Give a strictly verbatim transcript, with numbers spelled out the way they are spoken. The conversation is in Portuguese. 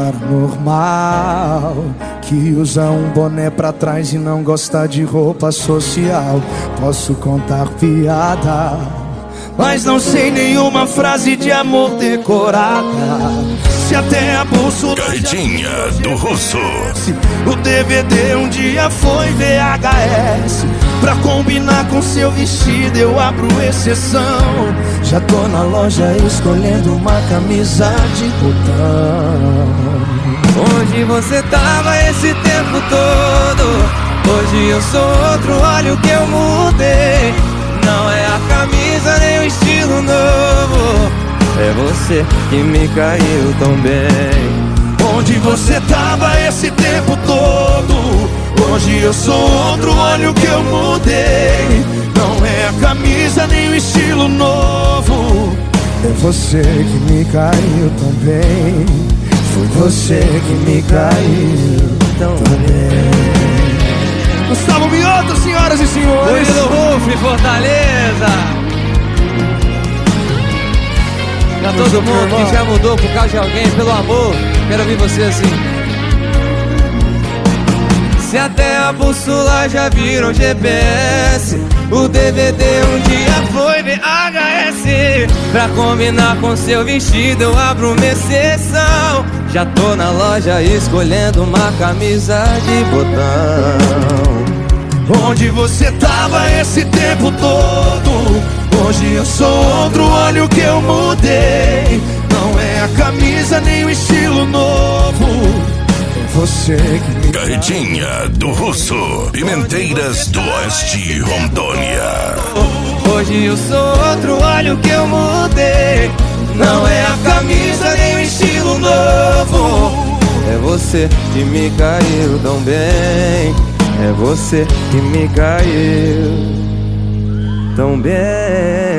cara normal que usa um boné pra trás e não gosta de roupa social. Posso contar piada, mas não sei nenhuma frase de amor decorada. Se até a bússola Carretinha do Russo. o D V D um dia foi V H S. Pra combinar com seu vestido eu abro exceção. Já tô na loja escolhendo uma camisa de botão. Onde você tava esse tempo todo? Hoje eu sou outro, olha o que eu mudei. Não é a camisa nem o estilo novo, é você que me caiu tão bem. Onde você tava esse tempo todo? Hoje eu sou outro, olha o que eu mudei. Não é a camisa nem o estilo novo, é você que me caiu tão bem. Foi você que me caiu tão bem. Gustavo Mioto, senhoras e senhores. Murilo Ruf, Fortaleza. Pra todo mundo que já mudou por causa de alguém, pelo amor, quero ouvir você assim. Se até a bússola já virou G P S, o D V D um dia foi V H S. Pra combinar com seu vestido eu abro uma exceção. Já tô na loja escolhendo uma camisa de botão. Onde você tava esse tempo todo? Hoje eu sou outro, olha o que eu mudei. Não é a camisa nem o estilo novo, é você que me... Carretinha do Russo. Pimenteiras do Oeste, Rondônia. Hoje eu sou outro, olha o que eu mudei. Não é a camisa nem o estilo novo, é você que me caiu tão bem. É você que me caiu tão bem.